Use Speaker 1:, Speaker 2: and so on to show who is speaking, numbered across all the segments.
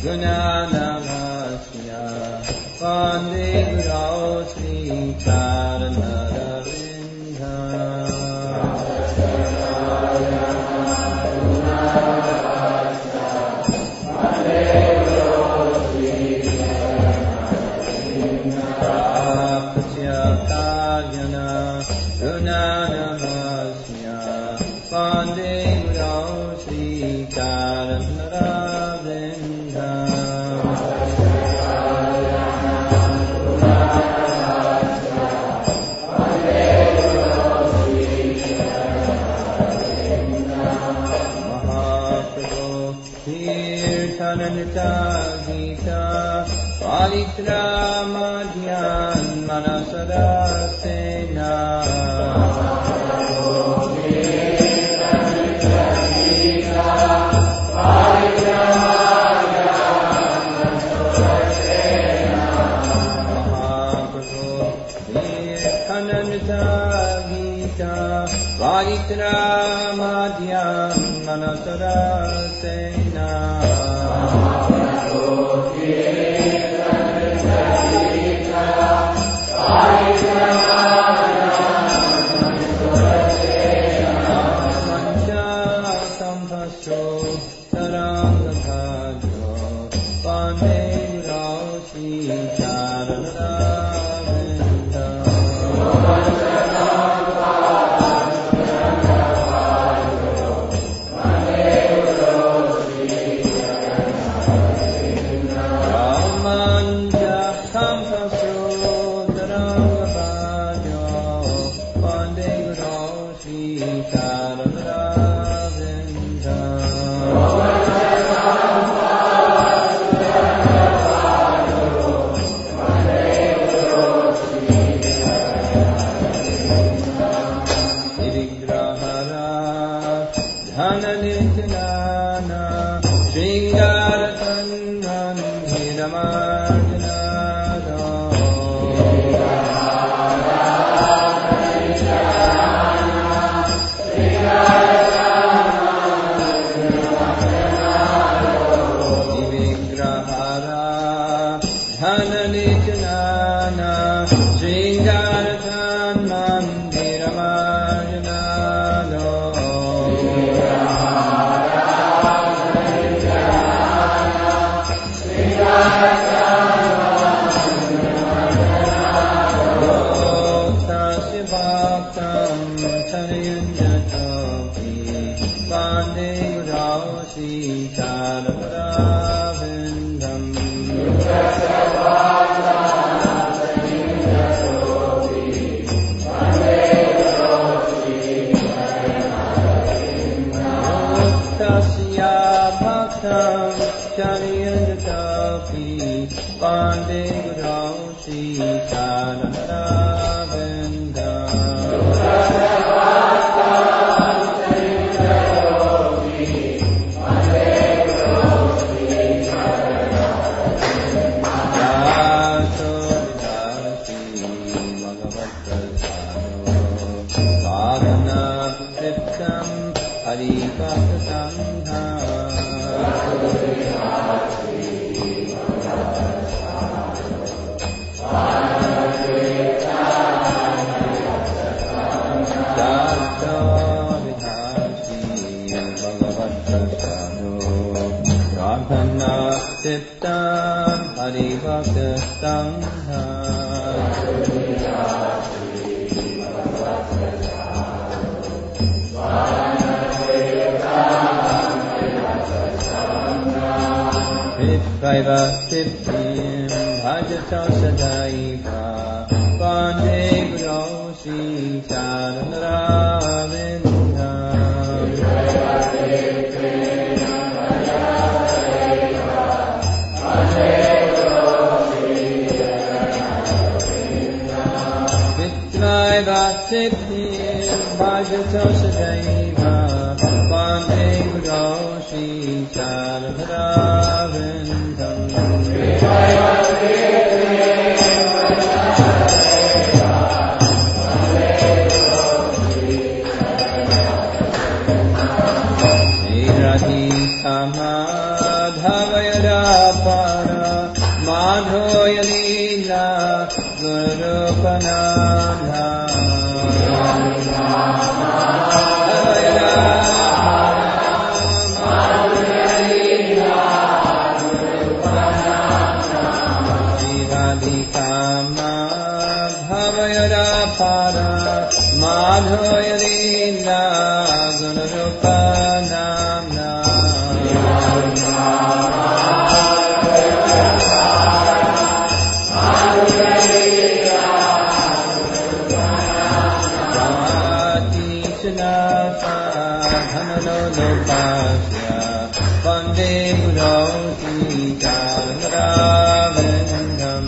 Speaker 1: Gunanavasya Vande Guru Sri Charanaravinda Apachyakaryana Gunanavasya Vande Guru Sri Charanaravinda Kirtananita Gita Palitra Madhyan Manasada Sena Kirtananita Gita Palitra Madhyan Manasada Sena Mahaprabhu Kirtananita Gita Palitra Madhyan Manasada Sena Madhavayada Rupananda Radhikama Bhavayara Para Madhurina Gunarupanamna Dhanalolopasya Vande Gurauti Charavendam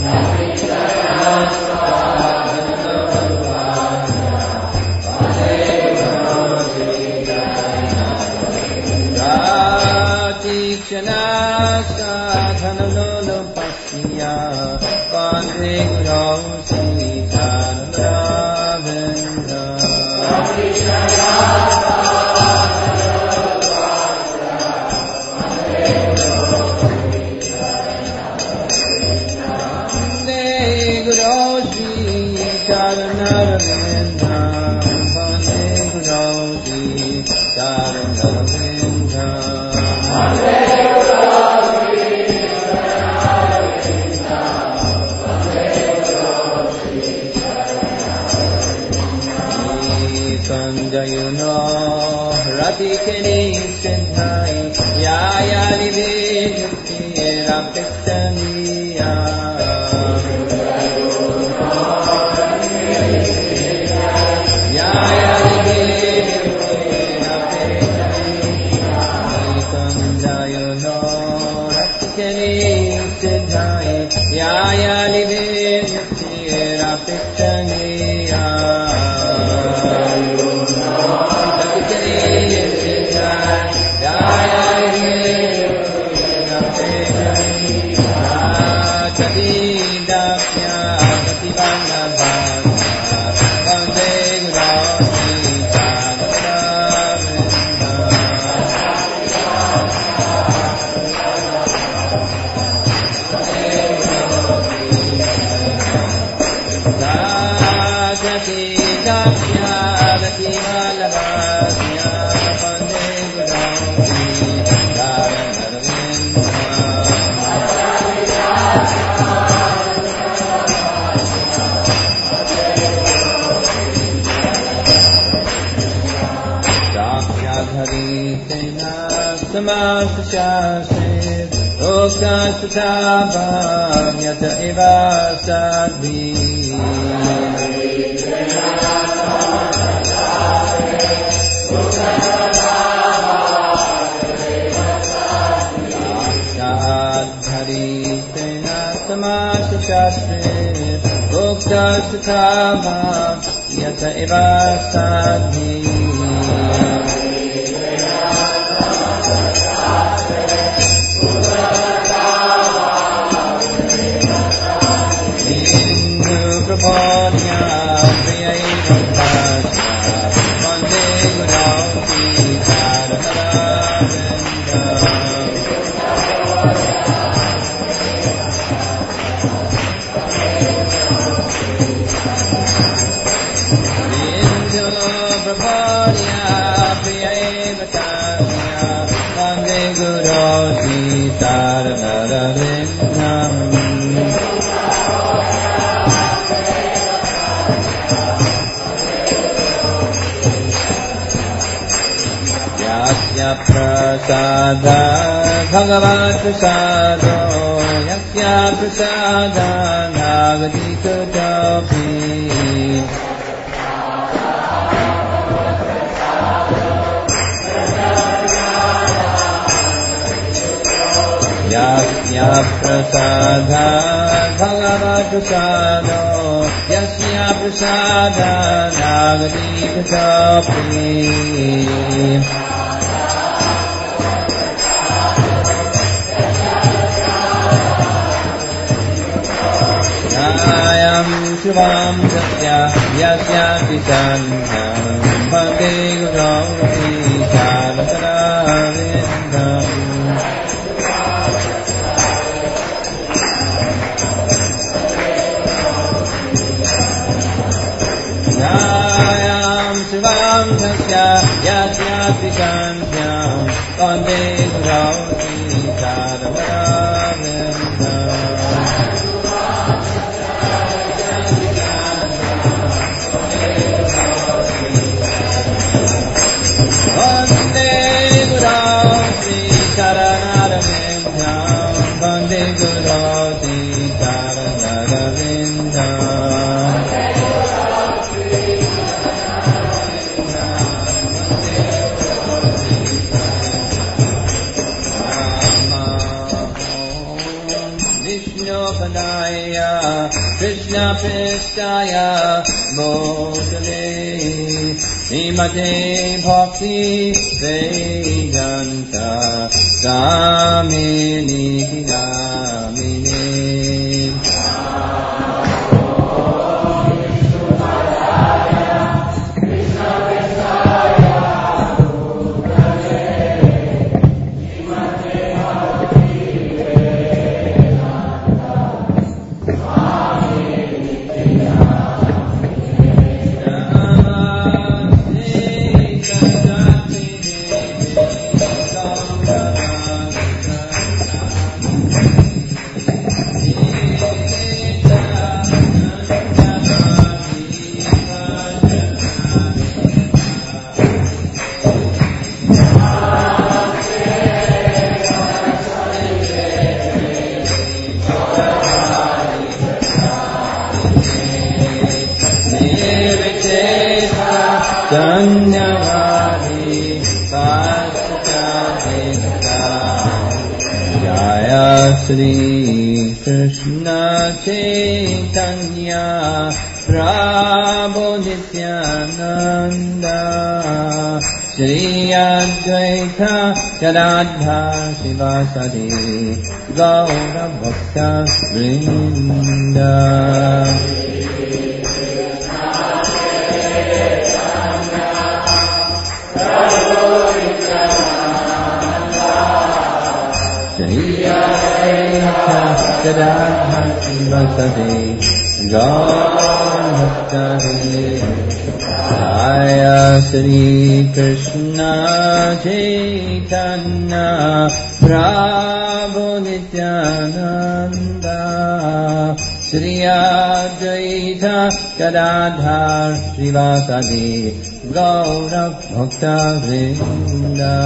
Speaker 1: Chanasa Dhanalolopasya Vande Gurauti Charavendam Sanjayuno Ratikini Sindhai Yaya Nivijati Rapistaniya Yaya Nivijati Rapistaniya Sanjayuno Ratikini Sindhai Yaya Nivijati Rapistaniya Samasashashe Okasutava Yata Eva Sadhi Sadhari Tena Samasashashe Okasutava Yata Eva Sadhi Prabodhya Priyaiva Bhasya Vande Gurauti Charavendam Indra Prabodhya Priyaiva Bhasya Vande Gurauti Charavendam Prasada Bhagavat Prasado Yasya Prasada Nagadika Dapi Yasya Prasada Bhagavat Prasado Yasya Prasada Nagadika Dapi Ayam Shivam Satya Yasya Pisanyam Bhakti Gurauti Charavendam Sanjam Vande Gurauti Chadavaravinda Vande Gurauti Charanaravinda Vande Gurauti Charanaravinda Krishna Pishtaya Bhotale Srimate Bhakti Vedanta Gamini Gamini Shri Krishna Chaitanya Prabhu Nityananda Shri Advaita Gadadhar Shivasadi Gaura Bhakta Vrinda Gadadhar Shivasadi Gaura Jaya Shri Krishna Chaitanya Prabhu Nityananda Shri Advaita Gadadhar Shivasadi Gaura Bhakta Vrinda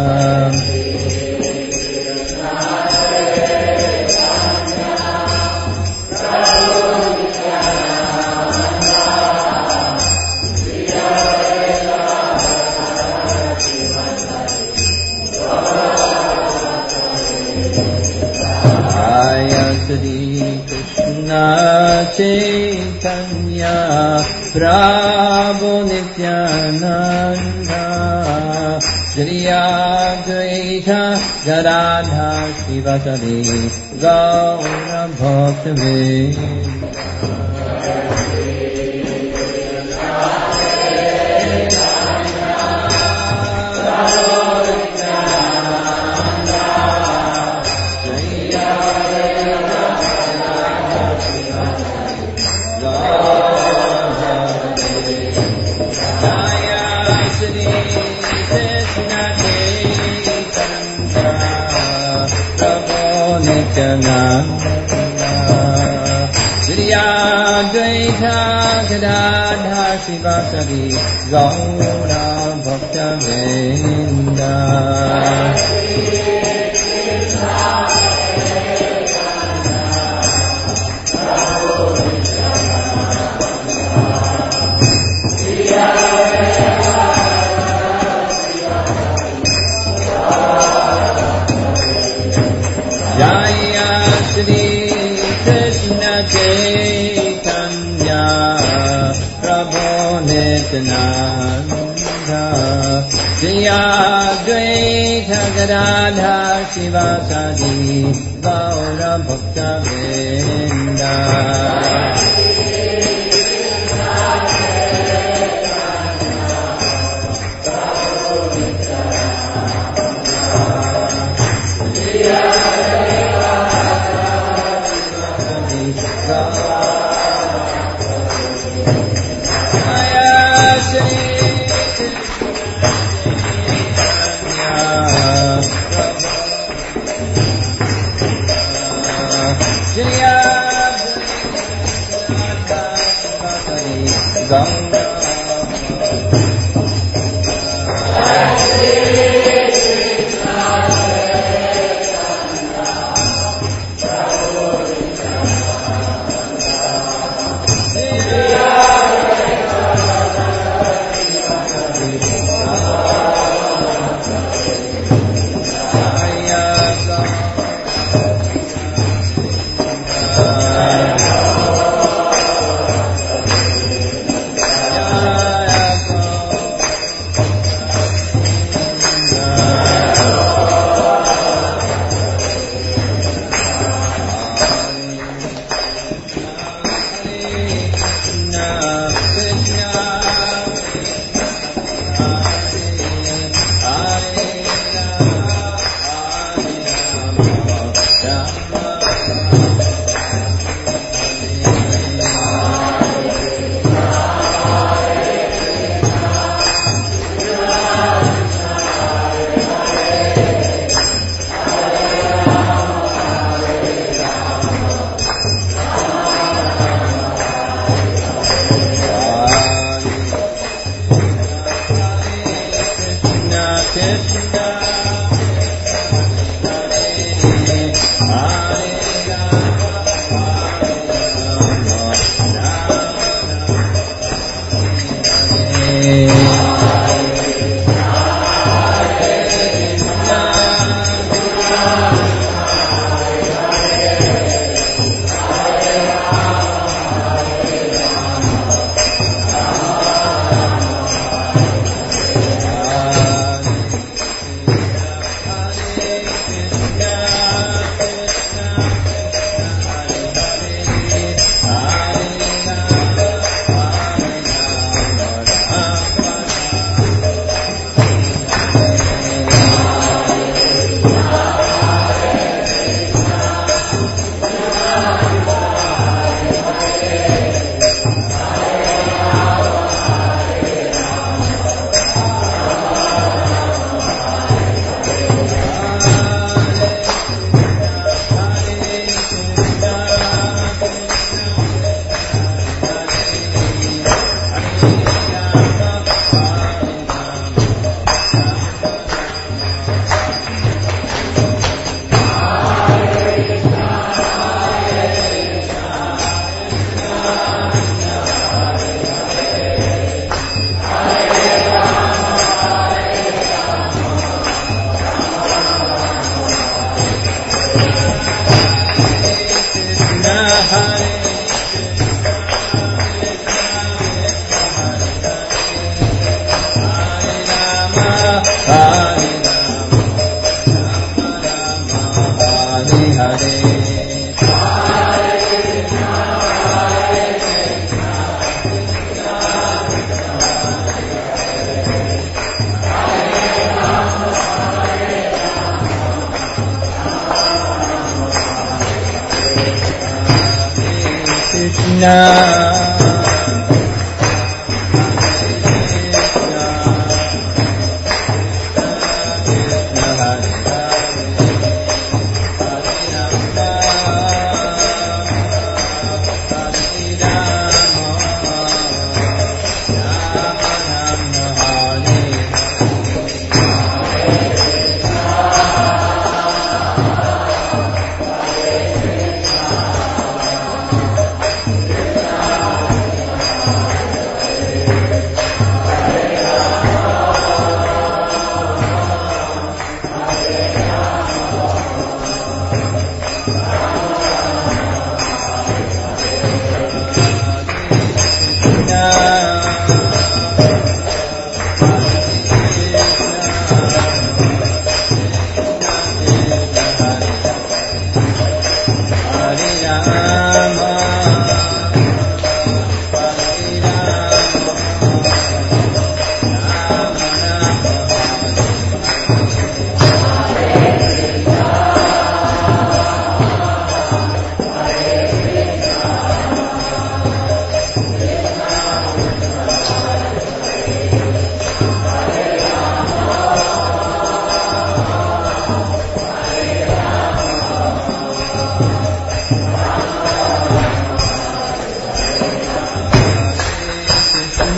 Speaker 1: Shri Krishna Chaitanya Prabhu Nityananda Shri Advaita Gadadhar Shivasadi Gaura Bhakta Shri Advaita Gadadhar Shivasadi Gaura Bhakta Vrinda Jaya Shri Krishna Chaitanya Prabhu Nityananda Shri Advaita Gadadhar Shivasadi Gaura Bhakta Vrinda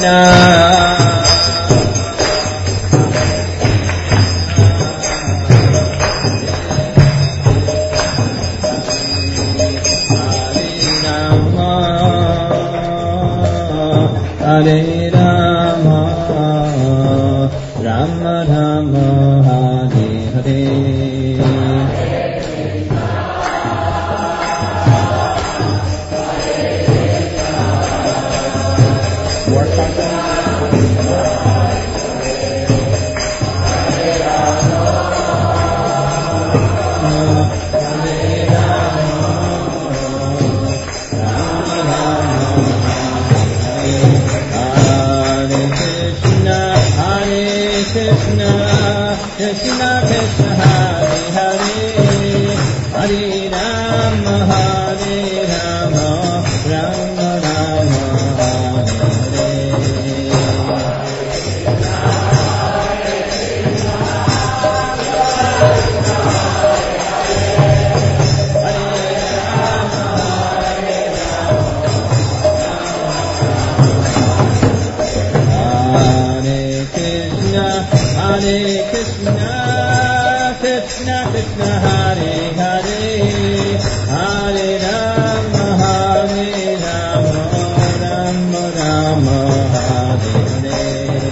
Speaker 1: Hare Rama, Rama Rama, Hare Hare. Krishna Krishna Hare Hare, Hare Rama Hare Rama, Rama Rama Hare Krishna Krishna Hare Hare, Hare Rama Hare Rama, Rama Rama Hare Hare.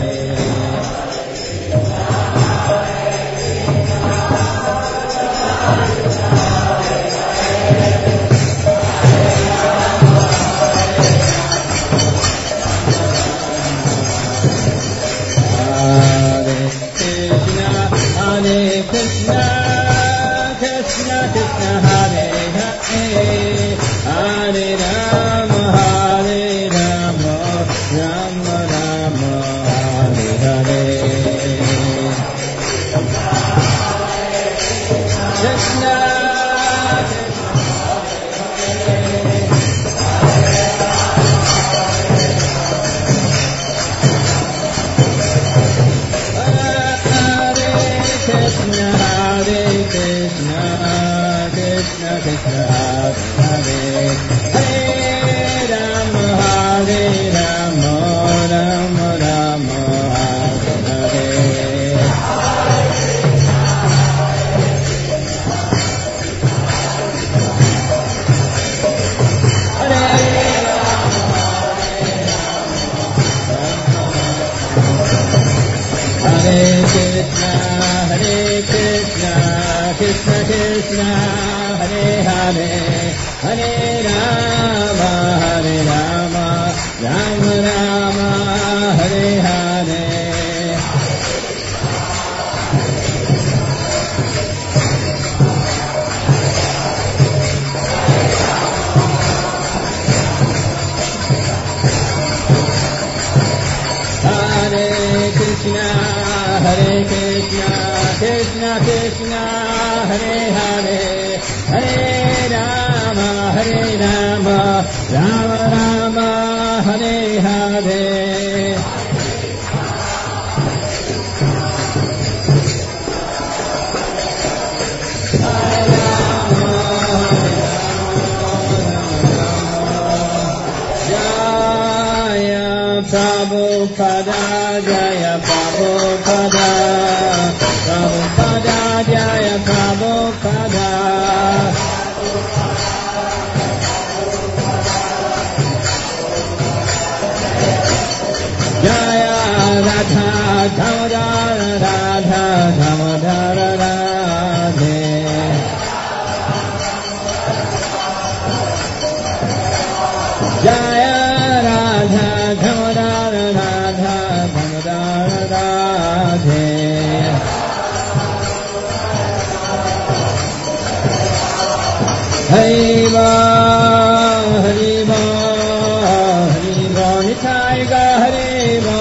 Speaker 1: Krishna, Krishna Krishna Hare Hare, Hare Rama Hare Rama, Rama Rama Hare Hare. Krishna, Krishna Krishna Hare Hare, Hare Rama Hare Rama, Rama Rama Hare Krishna Krishna Hare Hare, Hare Rama Hare Rama, Rama Rama Hare Hare. Hare Krishna, Krishna Krishna Hare Hare, Hare Rama Rama Rama Hare Hare. Prabhupada, Jaya Prabhupada, Prabhupada, Jaya Prabhupada. Jaya Radha Damodar, Radha Damodar Radhe. Jaya Radha Damodar, Radha Damodar Radhe. Haribo, Haribo, Haribo, Nitai Ga Haribo.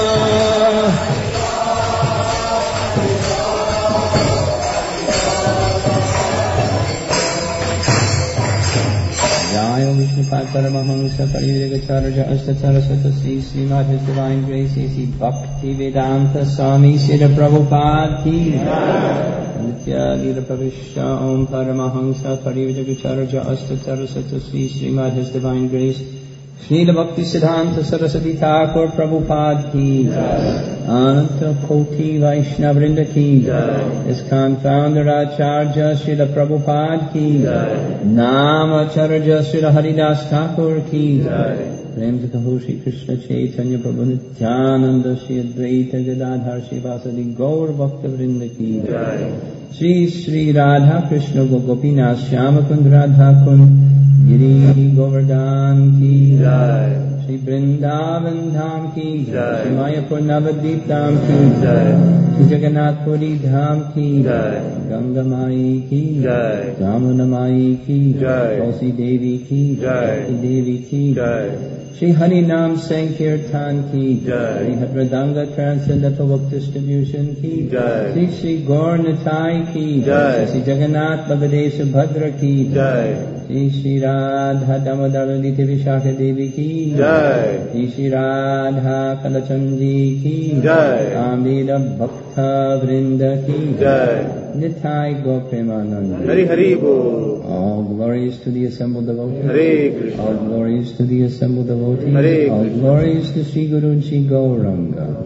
Speaker 1: Jaya Vishnupad Paramahamsa Pariviragataraja Astataraswata Sri Srimad His Divine Grace A.C. Bhakti Vedanta Swami Srila Prabhupada Ki Nitya Lila Pravishya Om Paramahamsa Pariviragataraja Astataraswata Sri Srimad His Divine Grace Srila Bhakti Siddhanta Saraswati Thakur Prabhupada ki Ananta Koti Vaishnavrinda ki ISKCON founder Acharya Srila Prabhupada ki Namacharya Srila Haridas Thakur ki Prem Kaho Shri Krishna Chaitanya Prabhu Nityananda Shri Advaita Gadadhar Shri Vasadi Gaur Bhakta Vrinda ki Shri Shri Radha Krishna Gopinath Shyama Kund Radha Kund Giri Govardhan ki jai, Shri Vrindavan Dham ki jai, Shri Mayapur Navadvip Dham ki jai, Shri Jagannath Puri Dham ki jai, Ganga Mai ki jai, Jamuna Mai ki jai, Tulsi Devi ki jai, Devi ki jai, Shri Hari Nam Sankirtan ki jai, Shri Hadradanga Transcendental Book Distribution ki jai, Shri Shri Gaur Nitai ki jai, Shri Jagannath Baladev Subhadra ki jai, Shri Shri Radha Damodar Liti Vishakha Devi ki jai, Shri Shri Radha Kalachandji ki jai, Amrita Bhakta Vrinda ki jai, Nitai Gaur Premanand Hari Hari Bol. All glories to the assembled devotees. Hare Krishna. All glories to the assembled devotees. Hare all glories to Sri Guru and Sri Gauranga.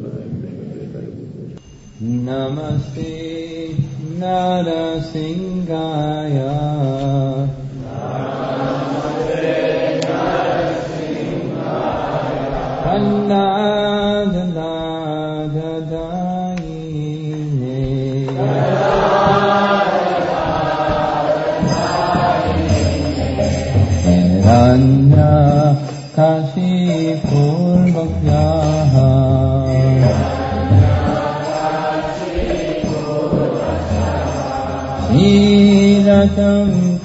Speaker 1: Namaste Narasingaya. Ranya Kashi Purvakyaha Shiratam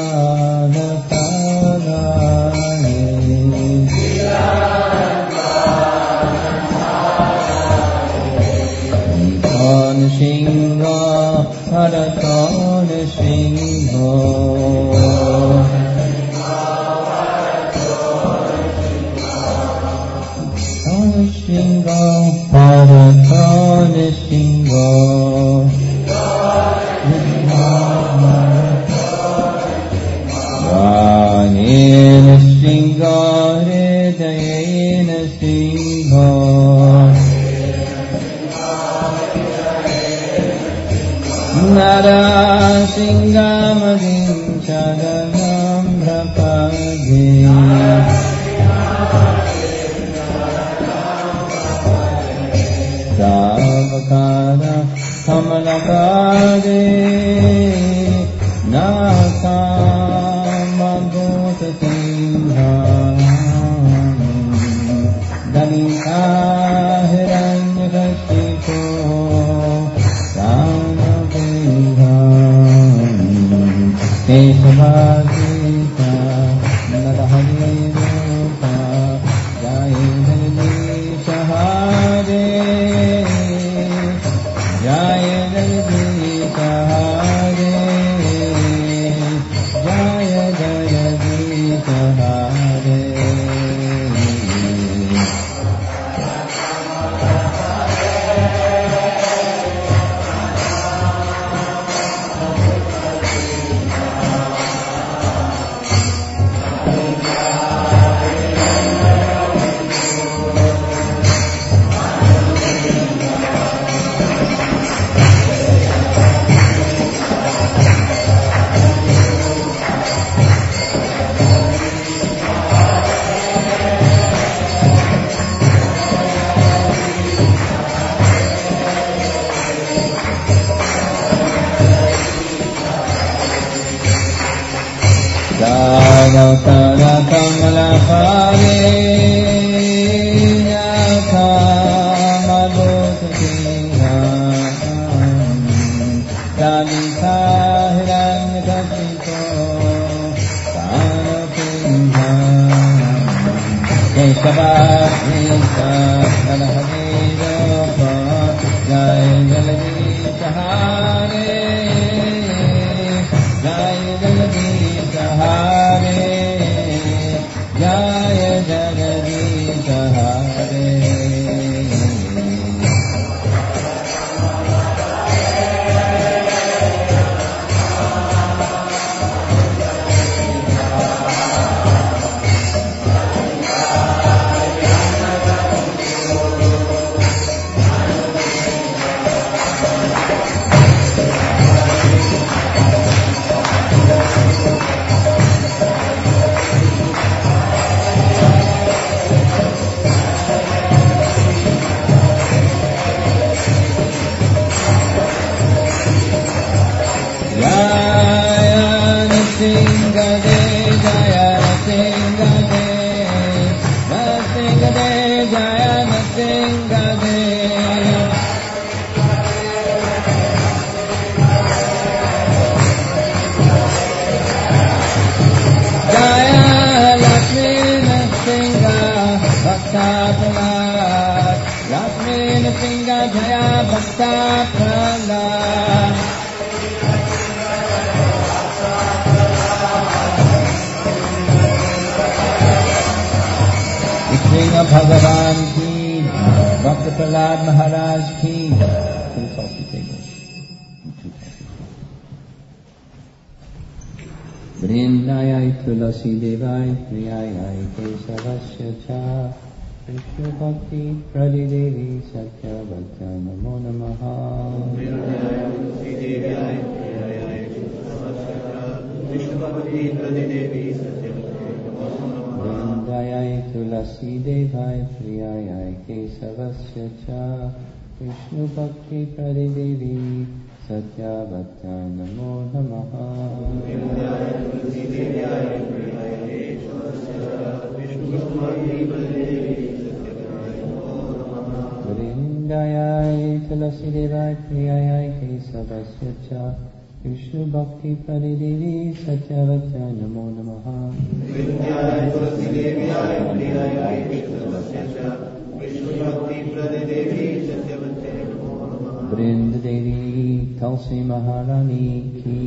Speaker 1: Shingo Paratona Shingo Shingo Paratona Shingo Ranena Shingo Hridayena Shingo Nara Singamadim Charanam Brapage Savakara Kamalakade Nakamagota Singha Dalita Hiranyakashiko Keshavasita Narahari Rupa Jai Jagadish Hare Jai Jagadish Hare Jai Jagadish Hare Kara Kamala Hare Yakamalokatena Dalita Hiranyakashiko Kanapinha Keshavasita Narahari Rupa Jai Jagadish Hare Jai Jagadish Hare Jaya Jagadish Hare Bhakta Prahlad Maharaj ki. Vrindayai Tulasi Devai Priyayai Kesavasya Cha Vishnu Bhakti Pradidevi Satya Bhakta Namo Namaha.
Speaker 2: Vrindayai Tulasi Devai Priyayai Kesavasya Cha Vishnu Bhakti Pradidevi Satya Bhakta Namo Namaha.
Speaker 1: Vrindayai Tulasi Devai Priyayai Kesavasya Cha Vishnu Bhakti Pradidevi Satya Bhakta Namo Namaha.
Speaker 2: Vrindayai Tulasi Devai Priyayai Kesavasya Cha Vishnu Bhakti Pradidevi Satya Bhakta Namo Namaha.
Speaker 1: Vrindayai Tulasi Devai Priyayai Kesavasya Cha Vishnu Bhakti Pradidevi Satya Bhakta Namo Namaha.
Speaker 2: Vrindayai Tulasi Devai Priyayai Kesavasya Cha Vishnu Bhakti Pradidevi Satya Bhakta Namo Namaha.
Speaker 1: Vrinda Devi Tulsi Maharani ki.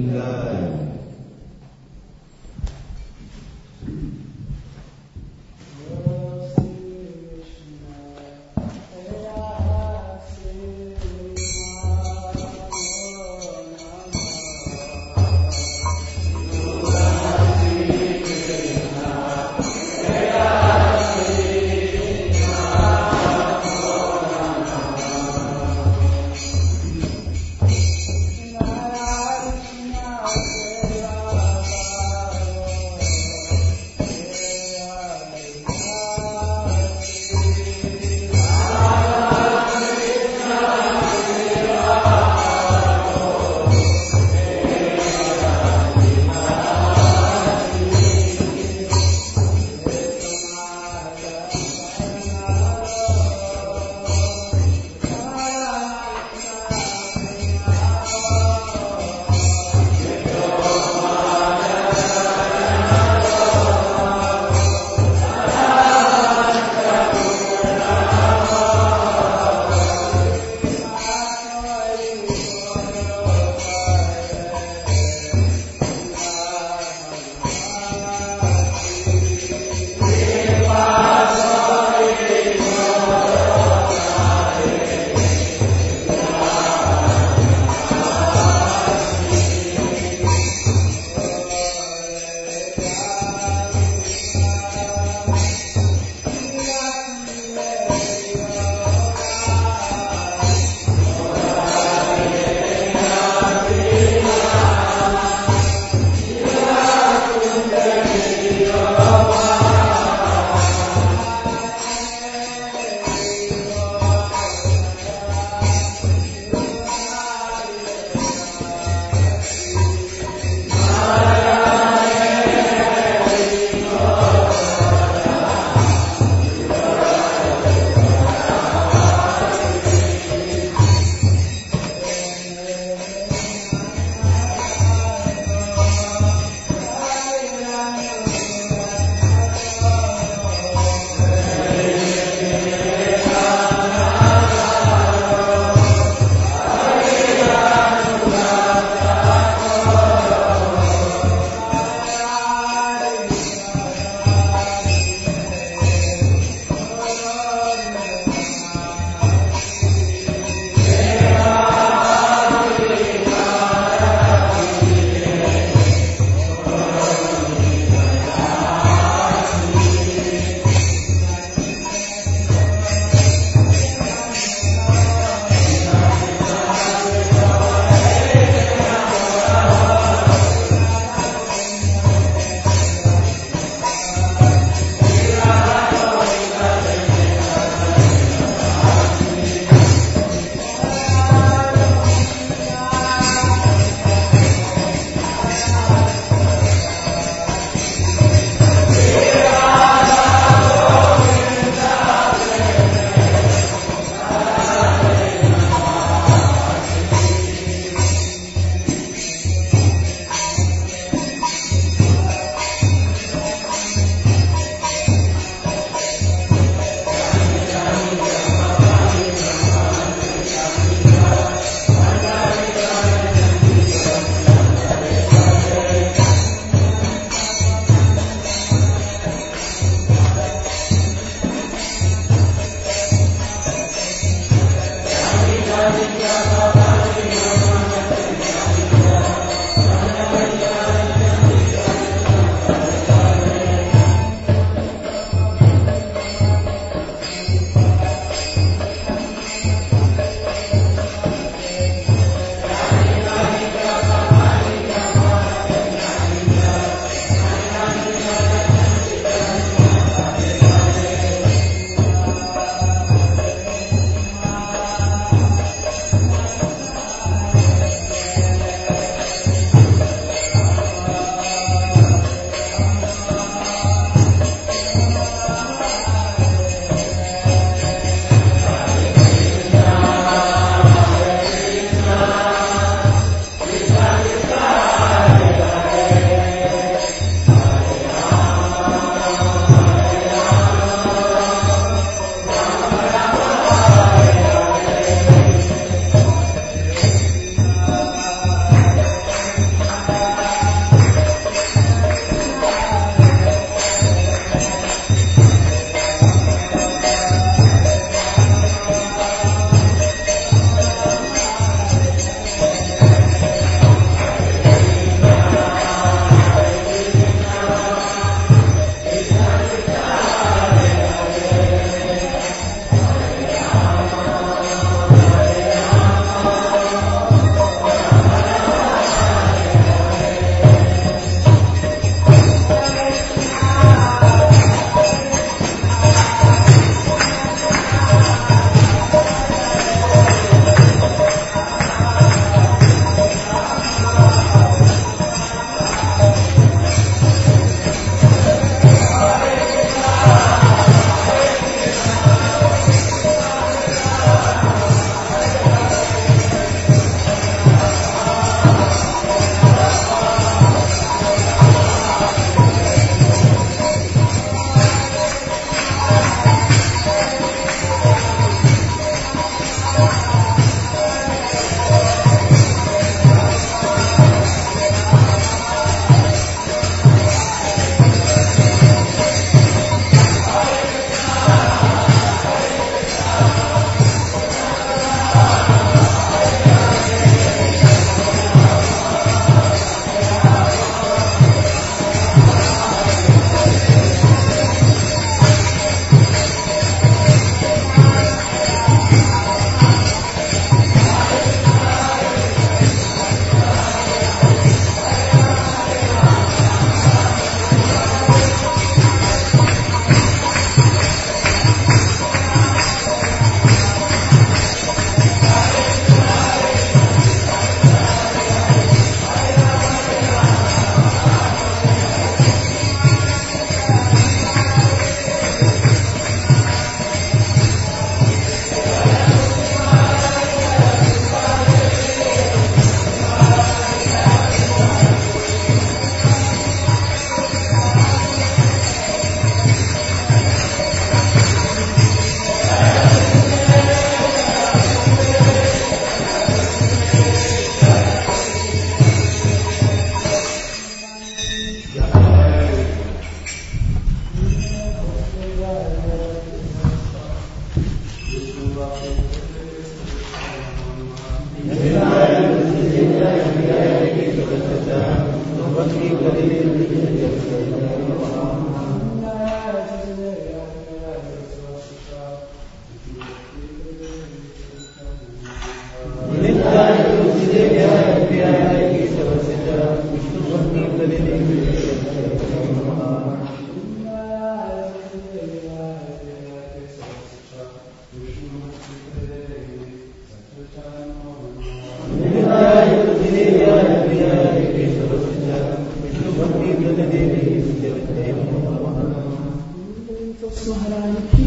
Speaker 3: महाराज की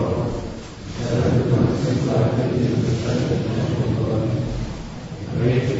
Speaker 2: Great